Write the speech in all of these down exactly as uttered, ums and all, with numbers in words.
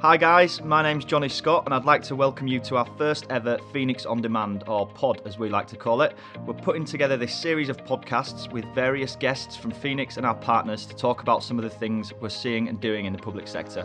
Hi guys, my name's Johnny Scott and I'd like to welcome you to our first ever Phoenix On Demand, or pod as we like to call it. We're putting together this series of podcasts with various guests from Phoenix and our partners to talk about some of the things we're seeing and doing in the public sector.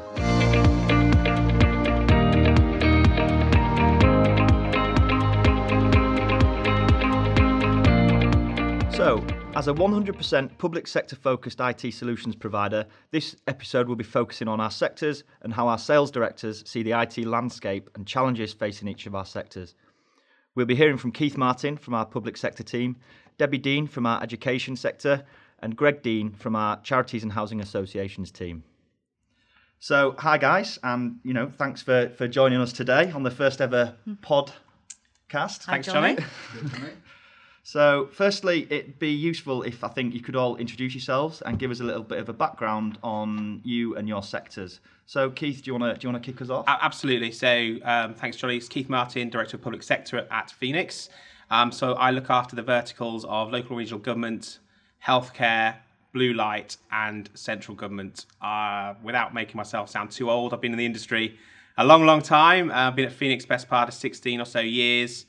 So, as a one hundred percent public sector focused I T solutions provider, this episode will be focusing on our sectors and how our sales directors see the I T landscape and challenges facing each of our sectors. We'll be hearing from Keith Martin from our public sector team, Debbie Dean from our education sector, and Greg Dean from our charities and housing associations team. So, hi guys, and you know, thanks for, for joining us today on the first ever podcast. Thanks, Johnny. So, firstly, it'd be useful if I think you could all introduce yourselves and give us a little bit of a background on you and your sectors. So, Keith, do you want to do you want to kick us off? Absolutely. So, um, thanks, Johnny. It's Keith Martin, Director of Public Sector at, at Phoenix. Um, so, I look after the verticals of local and regional government, healthcare, blue light, and central government. Uh, without making myself sound too old, I've been in the industry a long, long time. I've uh, been at Phoenix best part of sixteen or so years.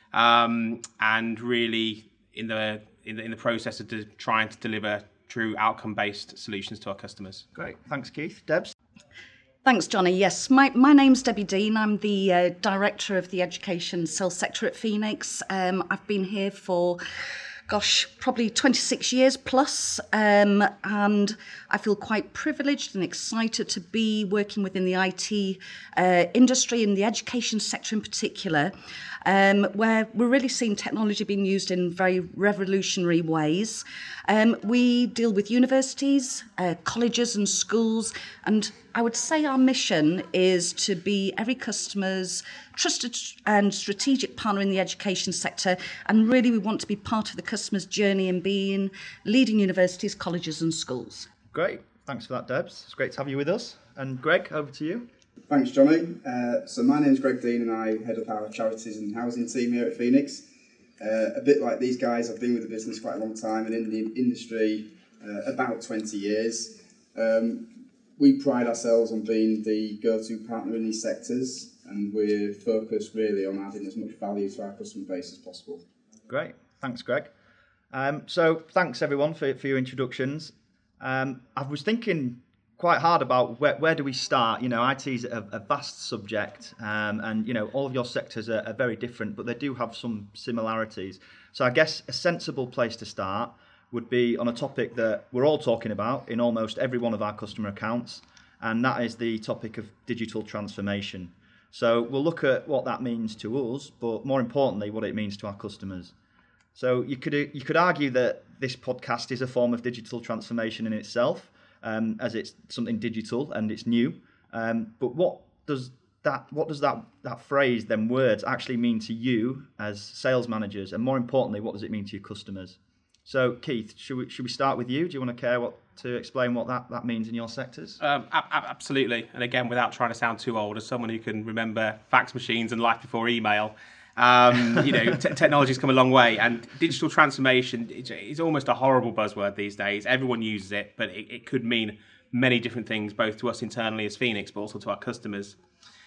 Um, and really in the, in the in the process of de- trying to deliver true outcome-based solutions to our customers. Great, thanks, Keith. Debs? Thanks, Johnny. Yes, my, my name's Debbie Dean. I'm the uh, Director of the Education Sales Sector at Phoenix. Um, I've been here for, gosh, probably twenty-six years plus, um, and I feel quite privileged and excited to be working within the I T uh, industry, in the education sector in particular, um, where we're really seeing technology being used in very revolutionary ways. Um, we deal with universities, uh, colleges and schools, and I would say our mission is to be every customer's trusted and strategic partner in the education sector, and really we want to be part of the customer's journey in being leading universities, colleges and schools. Great, thanks for that, Debs. It's great to have you with us. And Greg, over to you. Thanks, Johnny. Uh, so my name's Greg Dean and I head up our charities and housing team here at Phoenix. Uh, a bit like these guys, I've been with the business quite a long time and in the industry uh, about twenty years. Um, we pride ourselves on being the go-to partner in these sectors, and we're focused really on adding as much value to our customer base as possible. Great, thanks, Greg. Um, so thanks everyone for, for your introductions. Um, I was thinking quite hard about where, where do we start. You know, I T is a, a vast subject, um, and you know, all of your sectors are, are very different, but they do have some similarities. So I guess a sensible place to start would be on a topic that we're all talking about in almost every one of our customer accounts, and that is the topic of digital transformation. So we'll look at what that means to us, but more importantly, what it means to our customers. So you could you could argue that this podcast is a form of digital transformation in itself, um, as it's something digital and it's new. Um, but what does that what does that that phrase, them words, actually mean to you as sales managers, and more importantly, what does it mean to your customers? So Keith, should we should we start with you? Do you want to care what to explain what that, that means in your sectors? Um, a- a- absolutely. And again, without trying to sound too old, as someone who can remember fax machines and life before email, um, you know, t- technology's come a long way, and digital transformation is almost a horrible buzzword these days. Everyone uses it, but it, it could mean many different things, both to us internally as Phoenix, but also to our customers.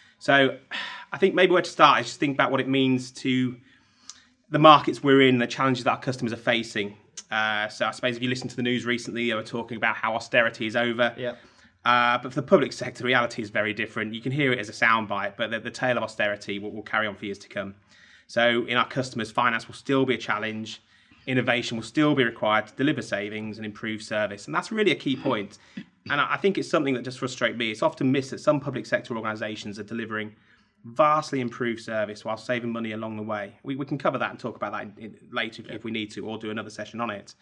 So I think maybe where to start is just think about what it means to the markets we're in, the challenges that our customers are facing. Uh, so I suppose if you listen to the news recently, they were talking about how austerity is over. Yeah. Uh, but for the public sector, reality is very different. You can hear it as a soundbite, but the, the tale of austerity will, will carry on for years to come. So in our customers, finance will still be a challenge. Innovation will still be required to deliver savings and improve service. And that's really a key point. And I, I think it's something that just frustrates me. It's often missed that some public sector organisations are delivering vastly improved service while saving money along the way. We, we can cover that and talk about that in, in, later if, if we need to, or do another session on it.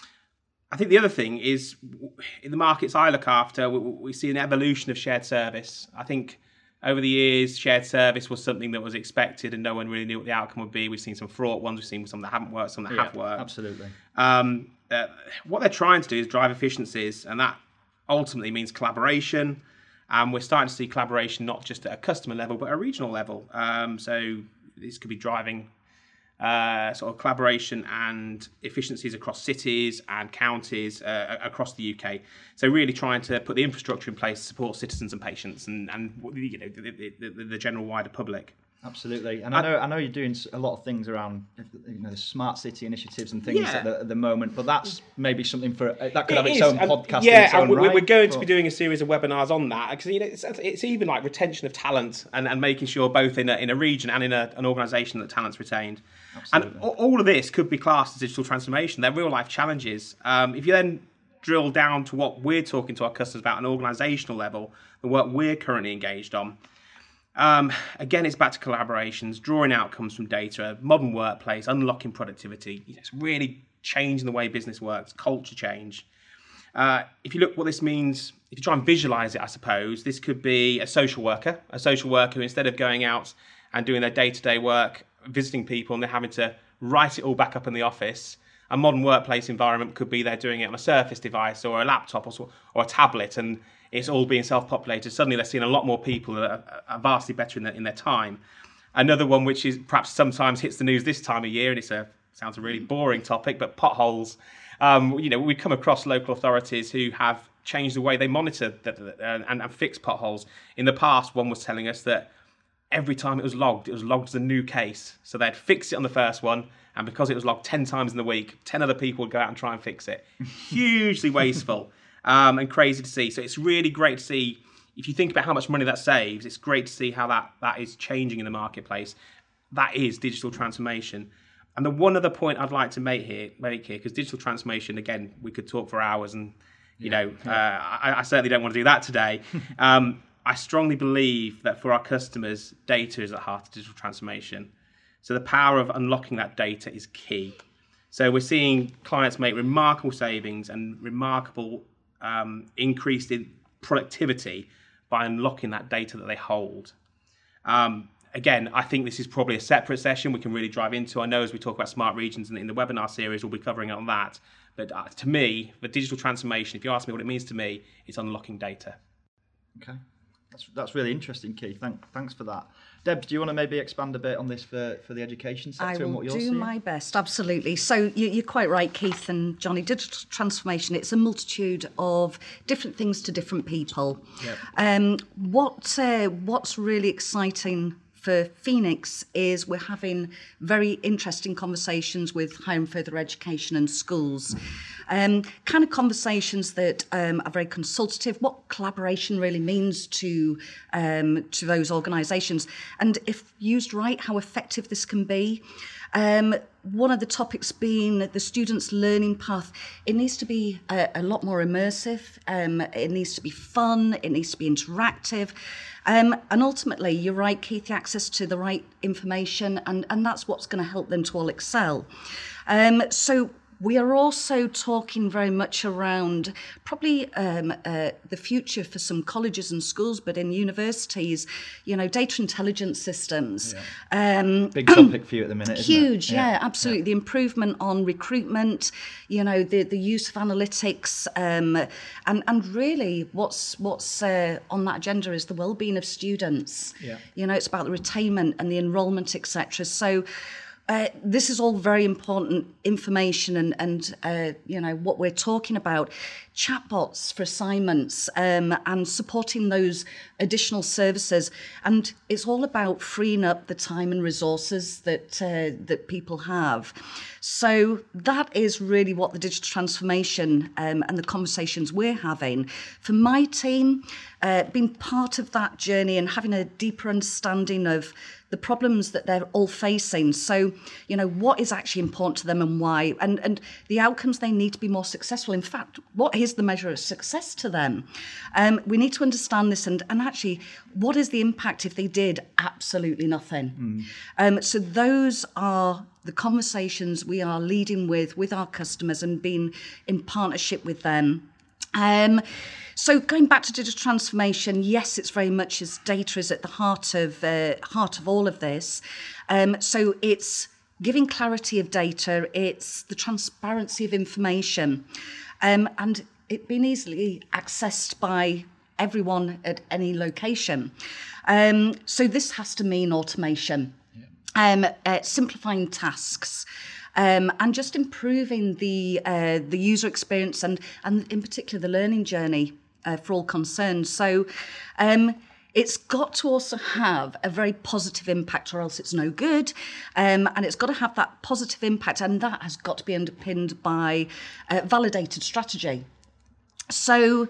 I think the other thing is, in the markets I look after, we, we see an evolution of shared service. I think over the years, shared service was something that was expected and no one really knew what the outcome would be. We've seen some fraught ones, we've seen some that haven't worked, some that Yeah, have worked. absolutely. Um, uh, what they're trying to do is drive efficiencies, and that ultimately means collaboration. And we're starting to see collaboration not just at a customer level, but at a regional level. Um, so this could be driving uh, sort of collaboration and efficiencies across cities and counties uh, across the U K. So really trying to put the infrastructure in place to support citizens and patients and, and you know, the, the, the general wider public. Absolutely, and I know I know you're doing a lot of things around, you know, the smart city initiatives and things Yeah. at, the, at the moment. But that's maybe something for that could It have its is, own and- podcast. Yeah, in its own and we- right, we're going to but- be doing a series of webinars on that because you know it's, it's even like retention of talent and, and making sure both in a, in a region and in a, an organisation that talent's retained. Absolutely. And a- all of this could be classed as digital transformation. They're real life challenges. Um, if you then drill down to what we're talking to our customers about on an organisational level, the work we're currently engaged on. Um, again, it's back to collaborations, drawing outcomes from data, modern workplace, unlocking productivity. It's really changing the way business works, culture change. Uh, if you look what this means, if you try and visualize it, I suppose, this could be a social worker, a social worker who instead of going out and doing their day-to-day work, visiting people and they're having to write it all back up in the office, a modern workplace environment could be they're doing it on a Surface device or a laptop or, so- or a tablet and it's all being self-populated. Suddenly they're seeing a lot more people that are, are vastly better in their, in their time. Another one which is perhaps sometimes hits the news this time of year, and it's a sounds a really boring topic, but potholes. Um, you know, we come across local authorities who have changed the way they monitor that, uh, and, and fix potholes. In the past, one was telling us that every time it was logged, it was logged as a new case. So they'd fix it on the first one, and because it was logged ten times in the week, ten other people would go out and try and fix it. Hugely wasteful. Um, and crazy to see. So it's really great to see, if you think about how much money that saves, it's great to see how that, that is changing in the marketplace. That is digital transformation. And the one other point I'd like to make here, make here, because digital transformation, again, we could talk for hours and, you yeah, know, yeah. Uh, I, I certainly don't want to do that today. um, I strongly believe that for our customers, data is at the heart of digital transformation. So the power of unlocking that data is key. So we're seeing clients make remarkable savings and remarkable Um, increased in productivity by unlocking that data that they hold. Um, again, I think this is probably a separate session we can really drive into. I know as we talk about smart regions in, in the webinar series, we'll be covering on that. But uh, to me, the digital transformation, if you ask me what it means to me, it's unlocking data. Okay, that's that's really interesting, Keith. Thank, thanks for that. Deb, do you want to maybe expand a bit on this for, for the education sector and what you're seeing? I will do my best, absolutely. So you, you're quite right, Keith and Johnny. Digital transformation, it's a multitude of different things to different people. Yep. Um, what uh, what's really exciting for Phoenix is we're having very interesting conversations with higher and further education and schools. Um, kind of conversations that um, are very consultative, what collaboration really means to um, to those organisations, and if used right, how effective this can be. Um, one of the topics being the students' learning path. It needs to be a, a lot more immersive. Um, it needs to be fun. It needs to be interactive. Um, and ultimately, you're right, Keith, access to the right information, and, and that's what's going to help them to all excel. Um, so we are also talking very much around probably um, uh, the future for some colleges and schools, but in universities, you know, data intelligence systems. Yeah. Um, Big topic for you at the minute, isn't huge, it? yeah, yeah, absolutely. Yeah. The improvement on recruitment, you know, the, the use of analytics, um, and and really what's what's uh, on that agenda is the well-being of students. Yeah. You know, it's about the retainment and the enrolment, et cetera. So. Uh, this is all very important information and, and uh, you know, what we're talking about. Chatbots for assignments um, and supporting those additional services. And it's all about freeing up the time and resources that uh, that people have. So that is really what the digital transformation um, and the conversations we're having. For my team, uh, being part of that journey and having a deeper understanding of the problems that they're all facing. So, you know, what is actually important to them and why, and, and the outcomes they need to be more successful. In fact, what is the measure of success to them? Um, we need to understand this and, and actually, what is the impact if they did absolutely nothing? Mm. Um, so those are the conversations we are leading with, with our customers and being in partnership with them. Um, So going back to digital transformation, yes, it's very much as data is at the heart of uh, heart of all of this. Um, so it's giving clarity of data, it's the transparency of information, um, and it being easily accessed by everyone at any location. Um, so this has to mean automation. um, uh, simplifying tasks. Um, and just improving the uh, the user experience and, and in particular the learning journey uh, for all concerned. So um, it's got to also have a very positive impact or else it's no good. Um, and it's got to have that positive impact, and that has got to be underpinned by uh, validated strategy. So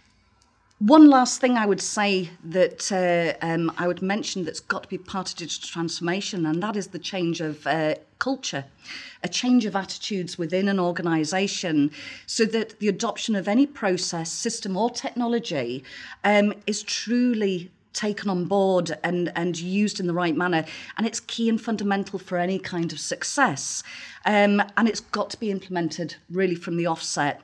one last thing I would say that uh, um, I would mention that's got to be part of digital transformation, and that is the change of uh, culture, a change of attitudes within an organisation, so that the adoption of any process, system or technology um, is truly taken on board and, and used in the right manner. And it's key and fundamental for any kind of success. Um, and it's got to be implemented really from the offset.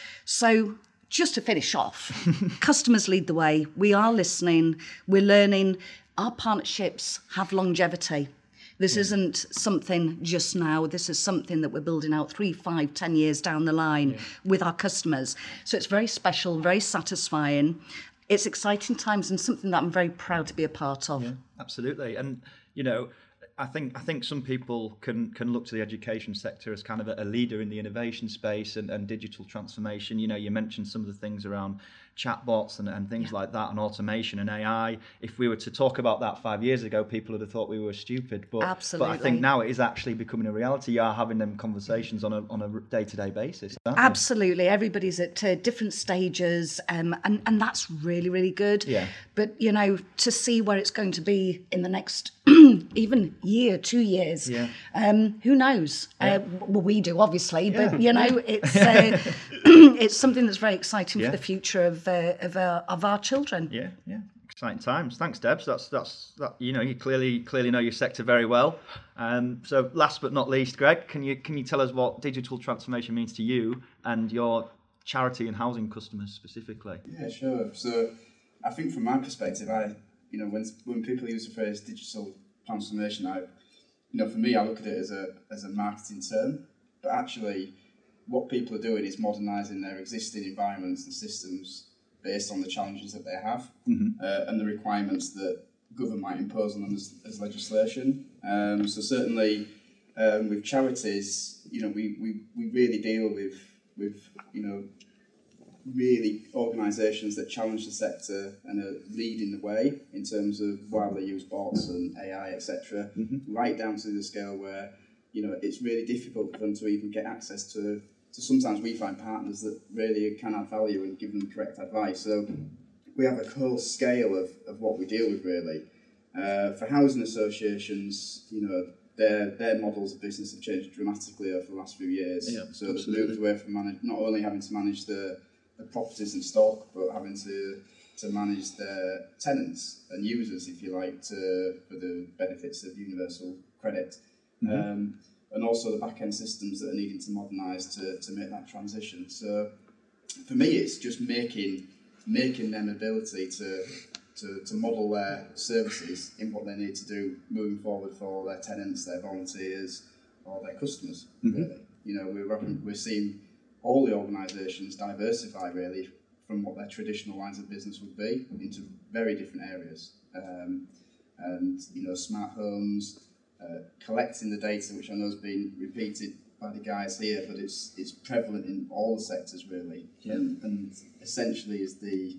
So just to finish off, customers lead the way. We are listening. We're learning. Our partnerships have longevity. This yeah. isn't something just now. This is something that we're building out three, five, ten years down the line yeah. with our customers. So it's very special, very satisfying. It's exciting times and something that I'm very proud to be a part of. Yeah, absolutely. And, you know, I think I think some people can can look to the education sector as kind of a, a leader in the innovation space and, and digital transformation. You know, you mentioned some of the things around chatbots and, and things yeah. like that, and automation and A I. If we were to talk about that five years ago, people would have thought we were stupid. But, Absolutely. but I think now it is actually becoming a reality. You are having them conversations on a on a day-to-day basis. Absolutely. You? Everybody's at uh, different stages, um, and, and that's really, really good. Yeah. But, you know, to see where it's going to be in the next even year, two years, yeah. um, who knows? Yeah. Uh, well, we do, obviously, yeah. but, you know, it's uh, it's something that's very exciting yeah. for the future of uh, of, our, of our children. Yeah, yeah. Exciting times. Thanks, Debs. That's that's that. You know, you clearly clearly know your sector very well. Um, so, last but not least, Greg, can you can you tell us what digital transformation means to you and your charity and housing customers specifically? Yeah, sure. So, I think from my perspective, I you know when when people use the phrase digital transformation, I you know for me, I look at it as a as a marketing term, but actually, what people are doing is modernising their existing environments and systems based on the challenges that they have mm-hmm. uh, and the requirements that government might impose on them as, as legislation. Um, so certainly um, with charities, you know, we, we, we really deal with with you know really organisations that challenge the sector and are leading the way in terms of how they use bots and A I, et cetera. Mm-hmm. Right down to the scale where you know it's really difficult for them to even get access to. So sometimes we find partners that really can add value and give them correct advice. So we have a whole scale of, of what we deal with really. Uh, for housing associations, you know, their their models of business have changed dramatically over the last few years. Yeah, so absolutely. they've moved away from manage, not only having to manage the, the properties in stock, but having to to manage their tenants and users, if you like, to for the benefits of universal credit. Mm-hmm. Um, and also the back-end systems that are needing to modernise to, to make that transition. So for me, it's just making making them ability to, to to model their services in what they need to do moving forward for their tenants, their volunteers, or their customers. Mm-hmm. Really, you know, we're we're seeing all the organisations diversify really from what their traditional lines of business would be into very different areas, um, and you know, smart homes. Uh, collecting the data, which I know has been repeated by the guys here, but it's it's prevalent in all the sectors really, yeah. and, and essentially is the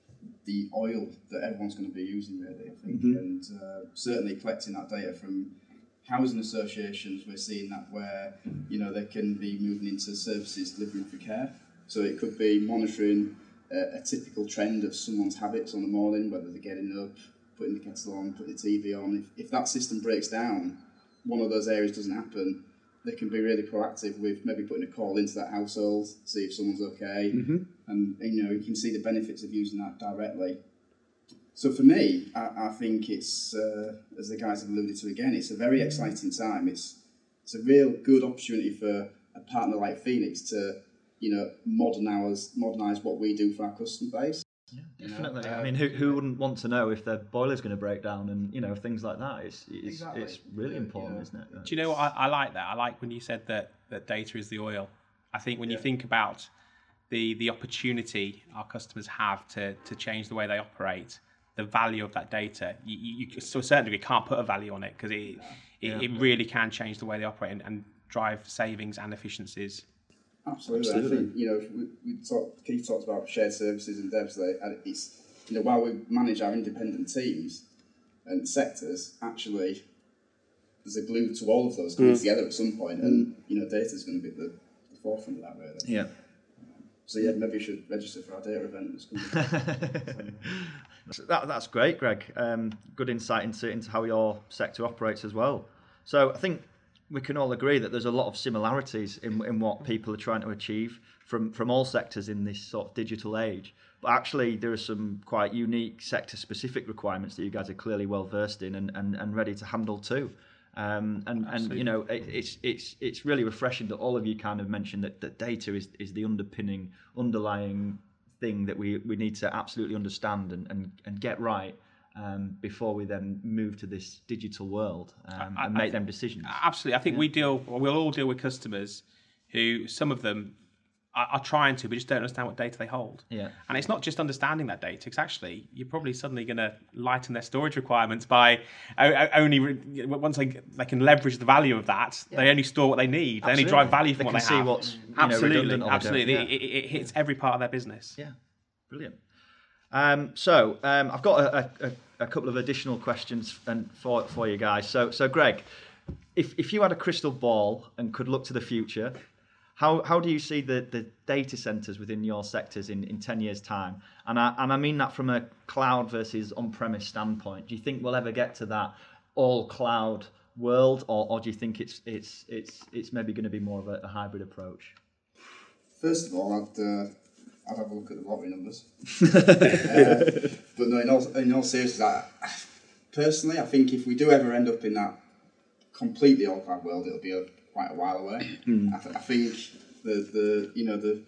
the oil that everyone's going to be using really, I think, mm-hmm. and uh, certainly collecting that data from housing associations. We're seeing that where you know they can be moving into services delivering for care, so it could be monitoring a, a typical trend of someone's habits on the morning, whether they're getting up, putting the kettle on, putting the T V on. If, if that system breaks down, one of those areas doesn't happen, they can be really proactive with maybe putting a call into that household, see if someone's okay, mm-hmm. and you know you can see the benefits of using that directly. So for me, I, I think it's, uh, as the guys have alluded to again, it's a very exciting time. It's it's a real good opportunity for a partner like Phoenix to, you know, modernise modernise what we do for our customer base. Yeah, definitely. Uh, I mean, who who wouldn't want to know if their boiler's going to break down and, you know, things like that? It's it's, exactly. it's really yeah, important, yeah. isn't it? Do you know what? I, I like that. I like when you said that, that data is the oil. I think when yeah. you think about the the opportunity our customers have to, to change the way they operate, the value of that data, you, you, you to a certain degree can't put a value on it because it, it, Yeah. it really can change the way they operate and, and drive savings and efficiencies. Absolutely. Absolutely. I think, you know, we, we talked, Keith talked about shared services and devs. They, and it's, you know, while we manage our independent teams and sectors, actually, there's a glue to all of those coming mm. together at some point, and you know, data is going to be the, the forefront of that, really. Yeah. So yeah, maybe you should register for our data event. so that, that's great, Greg. Um, good insight into into how your sector operates as well. So I think we can all agree that there's a lot of similarities in in what people are trying to achieve from from all sectors in this sort of digital age. But actually, there are some quite unique sector-specific requirements that you guys are clearly well versed in and, and, and ready to handle too. Um, and, and you know, it, it's it's it's really refreshing that all of you kind of mentioned that, that data is, is the underpinning, underlying thing that we, we need to absolutely understand and, and, and get right um, before we then move to this digital world um, I, and I, make them decisions. Absolutely. I think yeah. we deal, we'll all deal with customers who, some of them, are trying to, but just don't understand what data they hold. Yeah. And it's not just understanding that data, because actually you're probably suddenly going to lighten their storage requirements by only, once they, they can leverage the value of that, yeah. they only store what they need. Absolutely. They only drive value from they what can they see have. What's, you absolutely, know, absolutely. Yeah. It, it, it hits every part of their business. Yeah, brilliant. Um, so um, I've got a, a, a couple of additional questions and for, for you guys. So, so Greg, if, if you had a crystal ball and could look to the future, How how do you see the, the data centers within your sectors in, in ten years' time? And I and I mean that from a cloud versus on-premise standpoint. Do you think we'll ever get to that all cloud world, or, or do you think it's it's it's it's maybe going to be more of a, a hybrid approach? First of all, I'd uh, I'd have a look at the lottery numbers. uh, but no, in all in all seriousness, I, personally, I think if we do ever end up in that completely all cloud world, it'll be a quite a while away. Mm. I, th- I think the, the you know the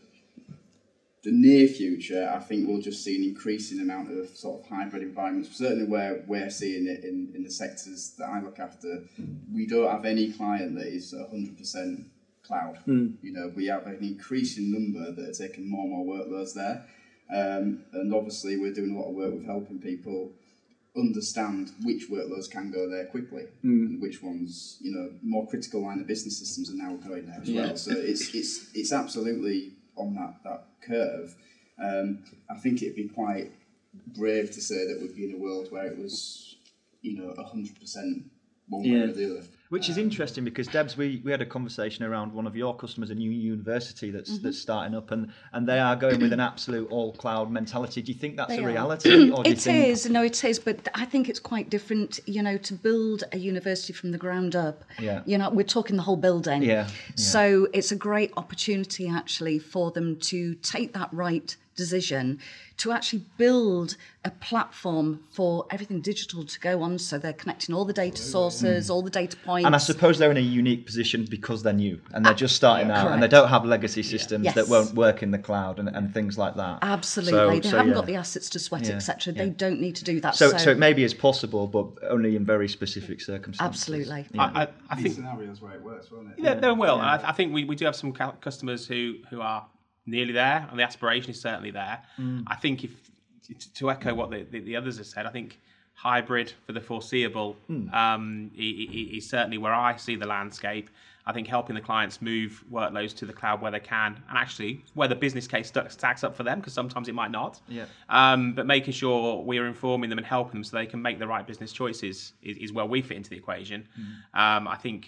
the near future, I think we'll just see an increasing amount of sort of hybrid environments. Certainly where we're seeing it in, in the sectors that I look after, we don't have any client that is one hundred percent cloud. Mm. You know, we have an increasing number that are taking more and more workloads there. Um, and obviously we're doing a lot of work with helping people understand which workloads can go there quickly mm. and which ones, you know, more critical line of business systems are now going there as yeah. well. So it's it's it's absolutely on that, that curve. Um, I think it'd be quite brave to say that we'd be in a world where it was, you know, one hundred percent one way yeah. or the other. Which is interesting because, Debs, we, we had a conversation around one of your customers, a new university that's mm-hmm. that's starting up, and, and they are going with an absolute all-cloud mentality. Do you think that's they a are. reality? Or do it you think... is, no, it is, but I think it's quite different, you know, to build a university from the ground up. Yeah. You know, we're talking the whole building. Yeah. yeah. So it's a great opportunity, actually, for them to take that right decision to actually build a platform for everything digital to go on, so they're connecting all the data sources, mm. all the data points. And I suppose they're in a unique position because they're new and they're just starting yeah, out, correct. and they don't have legacy systems yes. that won't work in the cloud and, and things like that. Absolutely, so, they so, haven't yeah. got the assets to sweat, yeah. et cetera. Yeah. They don't need to do that. So, so, so it maybe is possible, but only in very specific circumstances. Absolutely. Yeah. I, I, I think scenarios where it works, won't it? Yeah, yeah. well. Yeah. I, I think we, we do have some customers who, who are nearly there, and the aspiration is certainly there. Mm. I think if to echo what the, the, the others have said, I think hybrid for the foreseeable mm. um, is certainly where I see the landscape. I think helping the clients move workloads to the cloud where they can, and actually where the business case stacks up for them, because sometimes it might not. Yeah. Um, but making sure we are informing them and helping them so they can make the right business choices is, is where we fit into the equation. Mm. Um, I think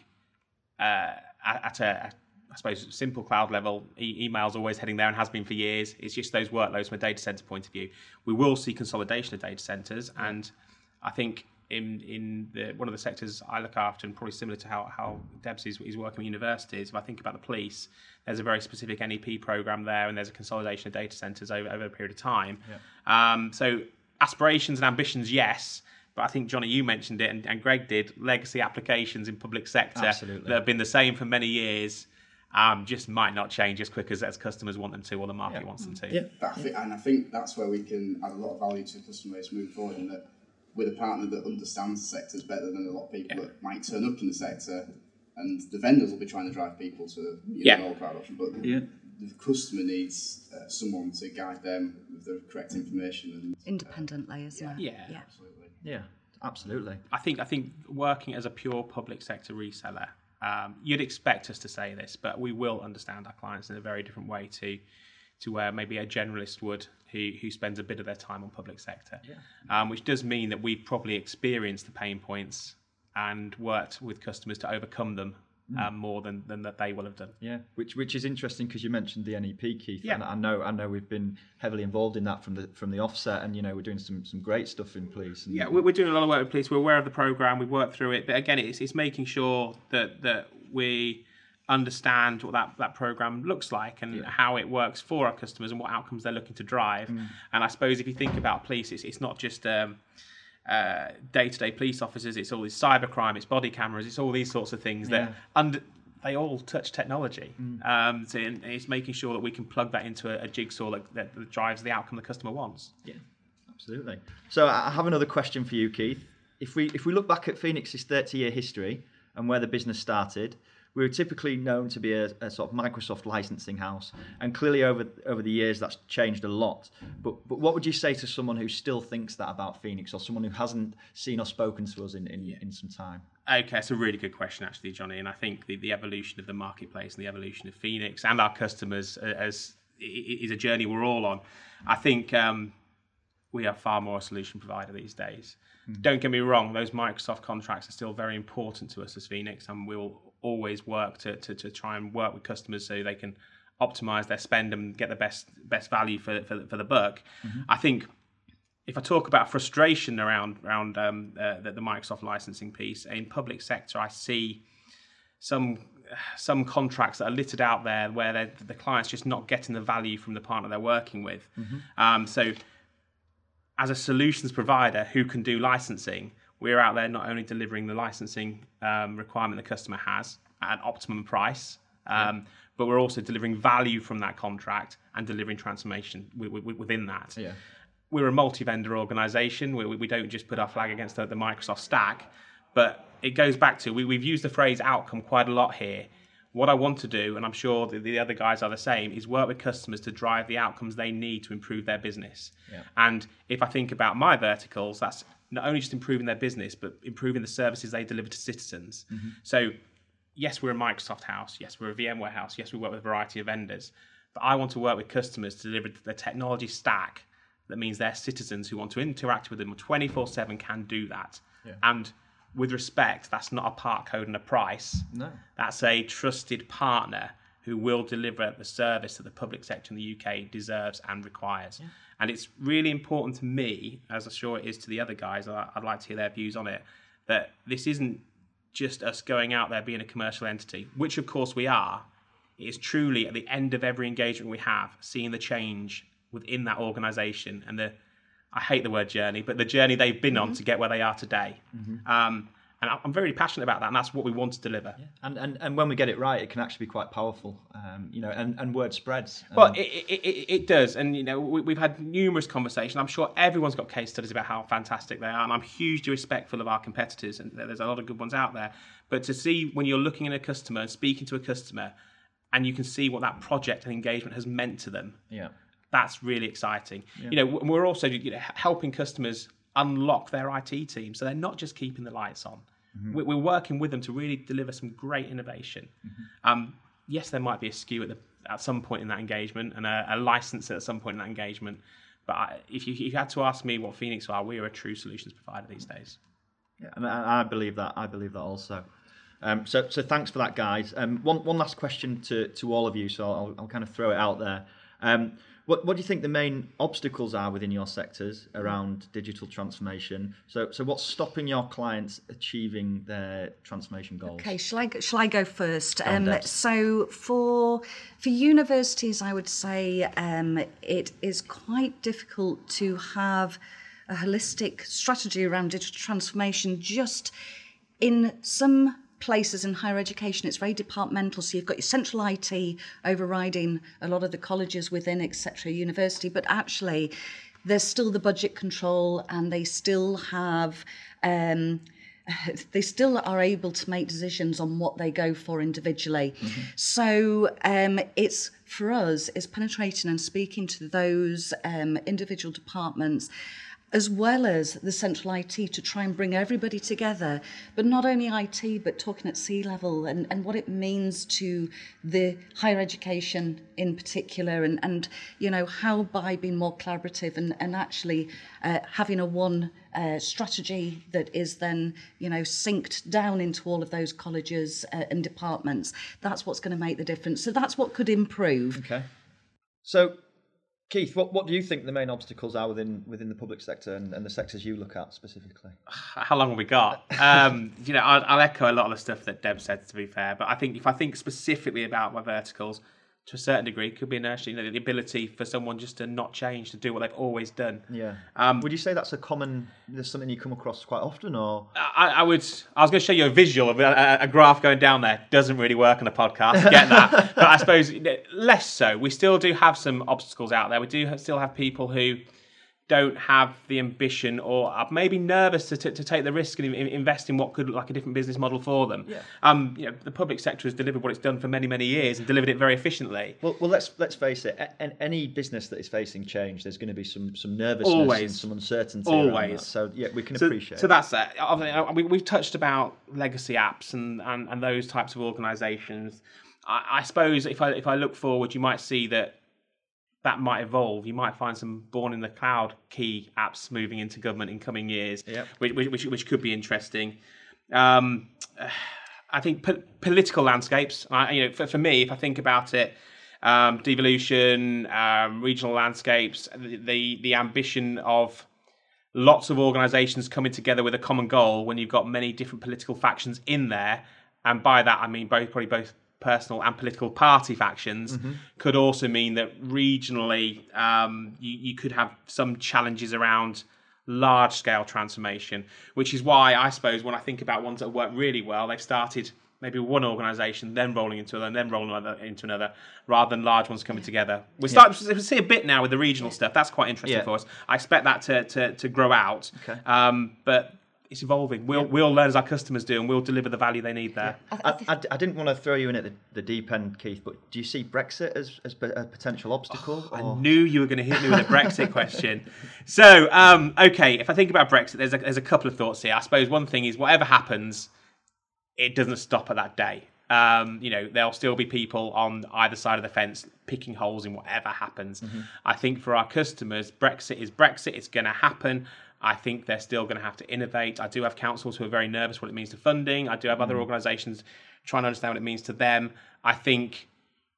uh, at a I suppose simple cloud level, e- email's always heading there and has been for years. It's just those workloads from a data center point of view. We will see consolidation of data centers, and I think in in the, one of the sectors I look after, and probably similar to how, how Debs is, is working with universities, if I think about the police, there's a very specific N E P program there, and there's a consolidation of data centers over, over a period of time. Yeah. Um, so aspirations and ambitions, yes. But I think, Johnny, you mentioned it, and, and Greg did, legacy applications in public sector Absolutely. that have been the same for many years. Um, just might not change as quick as, as customers want them to, or the market yeah. wants them to. Yeah. But I think, and I think that's where we can add a lot of value to customers moving forward, in that we're a partner that understands the sectors better than a lot of people yeah. that might turn up in the sector, and the vendors will be trying to drive people to you yeah. know, an all cloud option. But yeah. the customer needs uh, someone to guide them with the correct information. And Independently, isn't yeah, it? Yeah. Yeah. absolutely. Yeah, absolutely. I think I think working as a pure public sector reseller, um, you'd expect us to say this, but we will understand our clients in a very different way to to where maybe a generalist would, who who spends a bit of their time on public sector, Yeah. um, which does mean that we've probably experienced the pain points and worked with customers to overcome them um, more than, than that they will have done. Yeah, which which is interesting because you mentioned the N E P, Keith. Yeah. And I know I know we've been heavily involved in that from the from the offset, and you know we're doing some some great stuff in police. And, Yeah, we're we're doing a lot of work with police. We're aware of the programme. We've worked through it. But again, it's, it's making sure that, that we understand what that, that programme looks like and Yeah. how it works for our customers and what outcomes they're looking to drive. Mm. And I suppose if you think about police, it's, it's not just um, uh, day-to-day police officers. It's all this cybercrime. It's body cameras. It's all these sorts of things that Yeah. under, they all touch technology. Um, so and it's making sure that we can plug that into a, a jigsaw that, that, that drives the outcome the customer wants. Yeah, absolutely. So I have another question for you, Keith. If we if we look back at Phoenix's thirty-year history and where the business started, we were typically known to be a, a sort of Microsoft licensing house, and clearly over over the years that's changed a lot. But but what would you say to someone who still thinks that about Phoenix, or someone who hasn't seen or spoken to us in in, yeah. in some time? Okay, it's a really good question, actually, Johnny. And I think the, the evolution of the marketplace and the evolution of Phoenix and our customers as is a journey we're all on. I think um, we are far more a solution provider these days. Mm. Don't get me wrong; those Microsoft contracts are still very important to us as Phoenix, and we'll always work to, to, to try and work with customers so they can optimize their spend and get the best best value for for, for the buck. Mm-hmm. I think if I talk about frustration around around um, uh, the, the Microsoft licensing piece in public sector, I see some some contracts that are littered out there where the client's just not getting the value from the partner they're working with. Mm-hmm. Um, so as a solutions provider who can do licensing, we're out there not only delivering the licensing um, requirement the customer has at an optimum price, um, yeah. but we're also delivering value from that contract and delivering transformation w- w- within that. Yeah. We're a multi-vendor organisation. We, we don't just put our flag against the, the Microsoft stack, but it goes back to, we, we've used the phrase outcome quite a lot here. What I want to do, and I'm sure the, the other guys are the same, is work with customers to drive the outcomes they need to improve their business. Yeah. And if I think about my verticals, that's not only just improving their business, but improving the services they deliver to citizens. Mm-hmm. So yes, we're a Microsoft house. Yes, we're a VMware house. Yes, we work with a variety of vendors. But I want to work with customers to deliver the technology stack that means their citizens who want to interact with them twenty-four seven can do that. Yeah. And with respect, that's not a part code and a price. No. That's a trusted partner who will deliver the service that the public sector in the U K deserves and requires. Yeah. And it's really important to me, as I'm sure it is to the other guys, I'd like to hear their views on it, that this isn't just us going out there being a commercial entity, which of course we are. It is truly at the end of every engagement we have, seeing the change within that organisation and the, I hate the word journey, but the journey they've been mm-hmm. on to get where they are today. Mm-hmm. Um, and I'm very passionate about that, and that's what we want to deliver. Yeah. And, and and when we get it right, it can actually be quite powerful, um, you know, and, and word spreads. Um, well, it, it, it, it does, and you know, we, we've had numerous conversations. I'm sure everyone's got case studies about how fantastic they are, and I'm hugely respectful of our competitors, and there's a lot of good ones out there. But to see when you're looking at a customer and speaking to a customer, and you can see what that project and engagement has meant to them, yeah, that's really exciting. Yeah. You know, we're also you know, helping customers unlock their I T team, so they're not just keeping the lights on. Mm-hmm. We're working with them to really deliver some great innovation. Mm-hmm. Um, yes, there might be a skew at, the, at some point in that engagement and a, a license at some point in that engagement. But I, if, you, if you had to ask me what Phoenix are, we are a true solutions provider these days. Yeah, and I, I believe that. I believe that also. Um, so, so thanks for that, guys. Um, one, one last question to, to all of you. So I'll, I'll kind of throw it out there. Um, What, what do you think the main obstacles are within your sectors around digital transformation? So, so what's stopping your clients achieving their transformation goals? Okay, shall I shall I go first? Go on, um, so for for universities, I would say um, it is quite difficult to have a holistic strategy around digital transformation. Just in some places in higher education, it's very departmental, so you've got your central I T overriding a lot of the colleges within, et cetera, university, but actually there's still the budget control, and they still have um, they still are able to make decisions on what they go for individually. Mm-hmm. So um, it's for us is penetrating and speaking to those um, individual departments, as well as the central I T, to try and bring everybody together, but not only I T, but talking at sea level and, and what it means to the higher education in particular, and, and you know, how by being more collaborative and, and actually uh, having a one uh, strategy that is then, you know, synced down into all of those colleges uh, and departments, that's what's going to make the difference. So that's what could improve. Okay. So, Keith, what, what do you think the main obstacles are within within the public sector and, and the sectors you look at specifically? How long have we got? Um, you know, I'll, I'll echo a lot of the stuff that Deb said, to be fair. But I think if I think specifically about my verticals, to a certain degree, it could be inertia. You know, the ability for someone just to not change, to do what they've always done. Yeah. Um, Would you say that's a common? There's something you come across quite often, or? I, I would. I was going to show you a visual of a, a graph going down there. Doesn't really work on a podcast. Get that? But I suppose less so. We still do have some obstacles out there. We do still have people who don't have the ambition or are maybe nervous to, to, to take the risk and in, invest in what could look like a different business model for them. Yeah. Um, you know, the public sector has delivered what it's done for many, many years and delivered it very efficiently. Well, well, let's let's face it. A, any business that is facing change, there's going to be some some nervousness Always. and some uncertainty. Always. Around that. So yeah, we can So, appreciate. so that's it. Obviously, we, we've touched about legacy apps and, and, and those types of organisations. I, I suppose if I if I look forward, you might see that that might evolve. You might find some born in the cloud key apps moving into government in coming years, Yep. which, which which could be interesting. Um, I think po- political landscapes. I, you know, for, for me, if I think about it, um, devolution, um, regional landscapes, the, the the ambition of lots of organisations coming together with a common goal when you've got many different political factions in there, and by that I mean both probably both personal and political party factions, mm-hmm. could also mean that regionally um, you, you could have some challenges around large-scale transformation, which is why I suppose when I think about ones that work really well, they've started maybe one organisation, then rolling into another, and then rolling another, into another, rather than large ones coming together. We're starting yeah. to see a bit now with the regional stuff. That's quite interesting yeah. for us. I expect that to to, to grow out, okay. um, but it's evolving. We'll yeah. we'll learn as our customers do, and we'll deliver the value they need there. Yeah. I, I, I didn't want to throw you in at the, the deep end, Keith, but do you see Brexit as, as a potential obstacle? Oh, I knew you were going to hit me with a Brexit question. So, um, okay, if I think about Brexit, there's a, there's a couple of thoughts here. I suppose one thing is whatever happens, it doesn't stop at that day. Um, you know, there'll still be people on either side of the fence picking holes in whatever happens. Mm-hmm. I think for our customers, Brexit is Brexit. It's going to happen. I think they're still going to have to innovate. I do have councils who are very nervous what it means to funding. I do have mm. other organisations trying to understand what it means to them. I think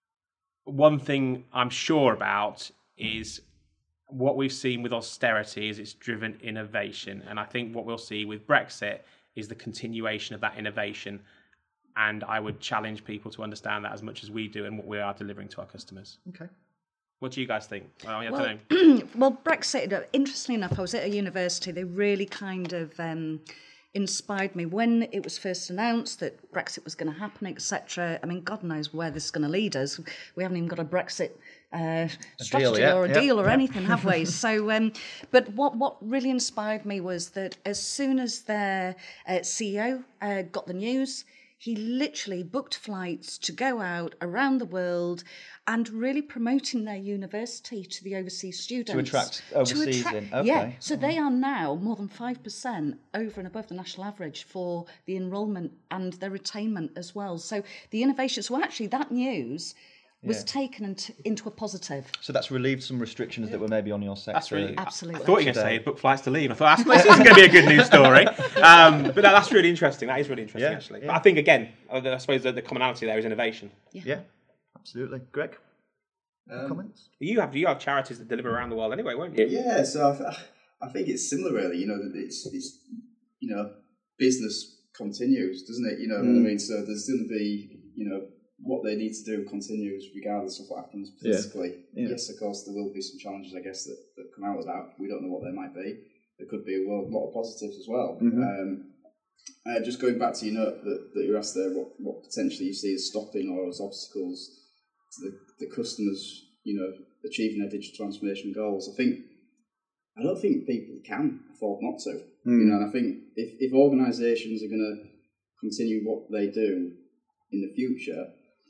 one thing I'm sure about is what we've seen with austerity is it's driven innovation. And I think what we'll see with Brexit is the continuation of that innovation. And I would challenge people to understand that as much as we do and what we are delivering to our customers. Okay. What do you guys think? Well, I well, don't know. well, Brexit, interestingly enough, I was at a university. They really kind of um, inspired me when it was first announced that Brexit was going to happen, et cetera. I mean, God knows where this is going to lead us. We haven't even got a Brexit uh, a strategy deal, or a yeah, deal or yeah. anything, have we? So, um, but what what really inspired me was that as soon as their uh, C E O uh, got the news, he literally booked flights to go out around the world and really promoting their university to the overseas students. To attract overseas to attract, in, okay. Yeah, so they are now more than five percent over and above the national average for the enrolment and their retainment as well. So the innovation, so actually that news was yeah. taken into, into a positive. So that's relieved some restrictions yeah. that were maybe on your sector. That's really, Absolutely. I thought you were going to say book flights to leave. I thought, this isn't going to be a good news story. Um, but no, that's really interesting. That is really interesting, yeah. actually. Yeah. But I think, again, I suppose the, the commonality there is innovation. Yeah, yeah absolutely. Greg, um, comments? You have you have charities that deliver around the world anyway, won't you? Yeah, so I, I think it's similar, really. You know, that it's, it's, you know, business continues, doesn't it? You know mm. what I mean? So there's going to be, you know, what they need to do continues regardless of what happens politically. Yeah. Yeah. Yes, of course, there will be some challenges, I guess, that, that come out of that. We don't know what they might be. There could be a lot of positives as well. Mm-hmm. Um, uh, just going back to your note that, that you asked there, what, what potentially you see as stopping or as obstacles to the, the customers, you know, achieving their digital transformation goals. I think, I don't think people can afford not to. Mm. You know, and I think if, if organisations are going to continue what they do in the future,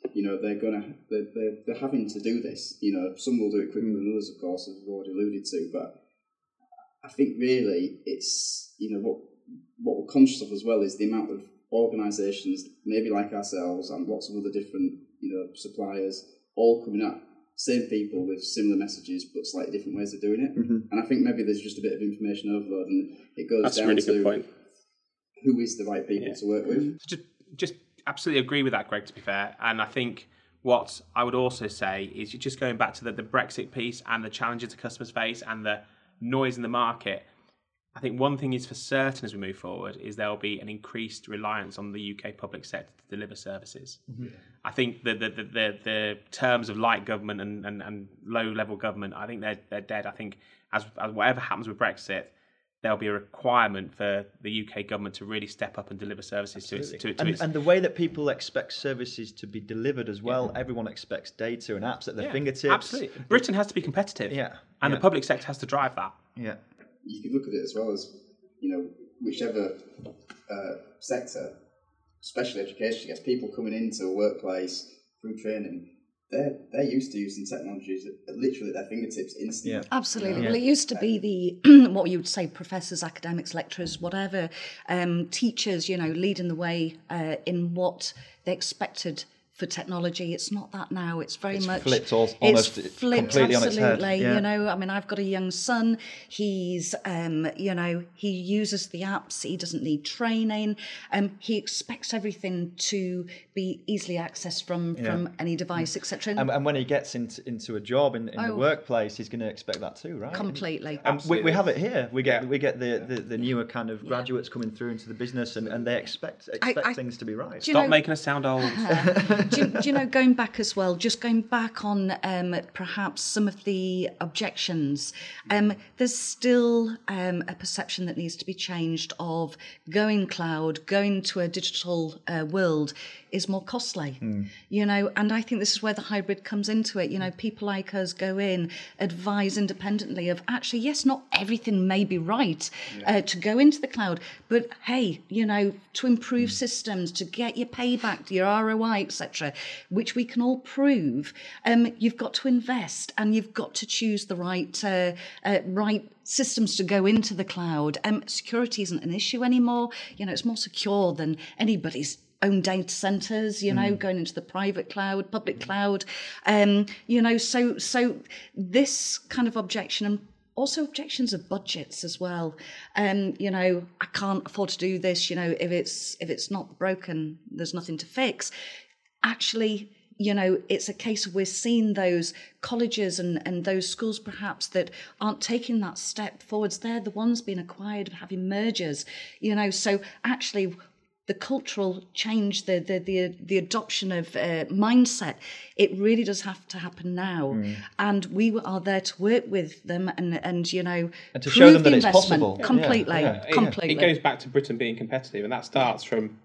you know, they're gonna they're, they're, they're having to do this. You know, some will do it quicker than others, of course, as we've already alluded to. But I think really it's, you know, what what we're conscious of as well is the amount of organisations, maybe like ourselves and lots of other different, you know, suppliers, all coming at same people with similar messages but slightly different ways of doing it. Mm-hmm. And I think maybe there's just a bit of information overload, and it goes That's down a really to good point. who is the right people Yeah. to work with. Just, just absolutely agree with that, Greg, to be fair. And I think what I would also say is you're just going back to the, the Brexit piece and the challenges the customers face and the noise in the market. I think one thing is for certain as we move forward is there will be an increased reliance on the U K public sector to deliver services. Mm-hmm. I think the the, the, the the terms of light government and, and, and low level government, I think they're they're dead. I think as, as whatever happens with Brexit, there'll be a requirement for the U K government to really step up and deliver services to its, to, to and, its... and the way that people expect services to be delivered as well, yeah. everyone expects data and apps at their yeah, fingertips. Absolutely. Britain has to be competitive. Yeah. And yeah. the public sector has to drive that. Yeah. You could look at it as well as, you know, whichever uh, sector, especially education, gets people coming into a workplace through training, they're, they're used to using technologies at, literally at their fingertips instantly. Yeah. Absolutely. Yeah. Well, it used to be the, what you would say, professors, academics, lecturers, whatever, um, teachers, you know, leading the way uh, in what they expected for technology. It's not that now. It's very it's much flipped all, almost it's flipped completely absolutely. On its head. Yeah. You know, I mean, I've got a young son. He's, um, you know, he uses the apps. He doesn't need training. Um, he expects everything to be easily accessed from Yeah. from any device, et cetera. And, and when he gets into into a job in, in Oh. the workplace, he's going to expect that too, right? Completely. And we, we have it here. We get Yeah. we get the, the, the newer kind of graduates coming through into the business, and, and they expect expect I- things to be right. Do you Stop know- making us sound old. do, you, do you know, going back as well, just going back on um, perhaps some of the objections, um, there's still um, a perception that needs to be changed of going cloud, going to a digital uh, world is more costly, mm. you know, and I think this is where the hybrid comes into it. You know, people like us go in, advise independently of actually, yes, not everything may be right yeah. uh, to go into the cloud, but hey, you know, to improve mm. systems, to get your payback, your R O I, et cetera, which we can all prove, um, you've got to invest and you've got to choose the right, uh, uh, right systems to go into the cloud. Um, security isn't an issue anymore. You know, it's more secure than anybody's own data centers, you know, mm. going into the private cloud, public cloud, um, you know, so so this kind of objection, and also objections of budgets as well. Um, you know, I can't afford to do this, you know, if it's if it's not broken, there's nothing to fix. Actually, you know, it's a case of we're seeing those colleges and, and those schools perhaps that aren't taking that step forwards. They're the ones being acquired, having mergers, you know, so actually the cultural change, the the the, the adoption of uh, mindset, it really does have to happen now. Mm. And we are there to work with them and, and you know, and to show them the that it's possible. Completely, yeah, yeah. completely. It, it goes back to Britain being competitive, and that starts from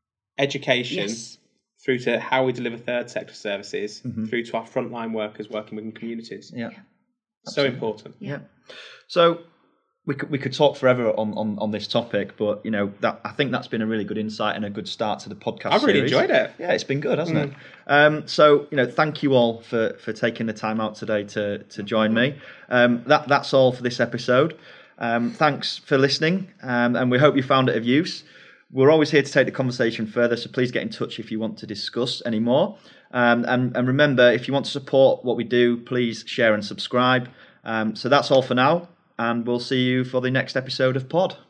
education yes. through to how we deliver third sector services, mm-hmm. through to our frontline workers working within communities. Yeah, so important. Yeah. yeah. So we could we could talk forever on, on, on this topic, but you know that I think that's been a really good insight and a good start to the podcast. I've really series. enjoyed it. Yeah, it's been good, hasn't mm. it? Um, so you know, thank you all for, for taking the time out today to to join me. Um, that that's all for this episode. Um, thanks for listening, um, and we hope you found it of use. We're always here to take the conversation further, so please get in touch if you want to discuss any more. Um, and, and remember, if you want to support what we do, please share and subscribe. Um, so that's all for now, and we'll see you for the next episode of Pod.